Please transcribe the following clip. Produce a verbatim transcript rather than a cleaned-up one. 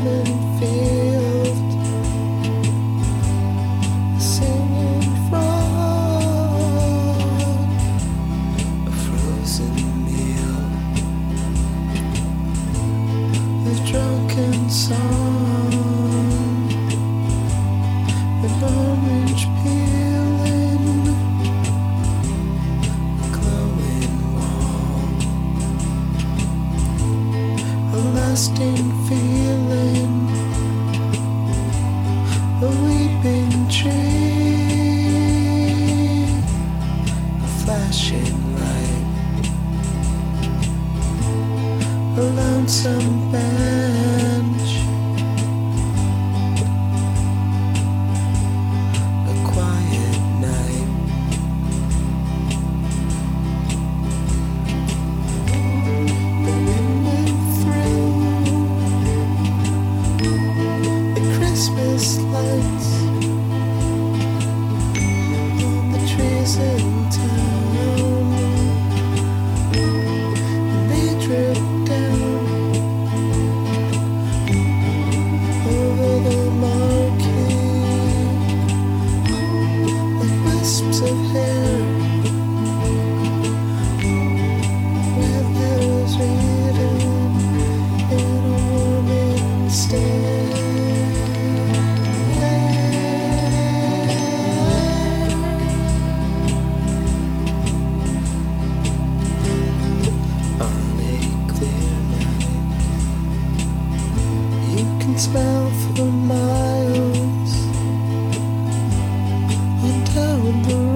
open field, a singing frog, a frozen meal, a drunken song, an orange peeling, a glowing wall, a lasting feeling, a weeping tree, a flashing light, a lonesome bench, a quiet night. The wind went through the Christmas lights on the trees in town, and they dripped down over the marquee like wisps of hair with letters written in a warming stare. On a clear night, you can smell for miles on down the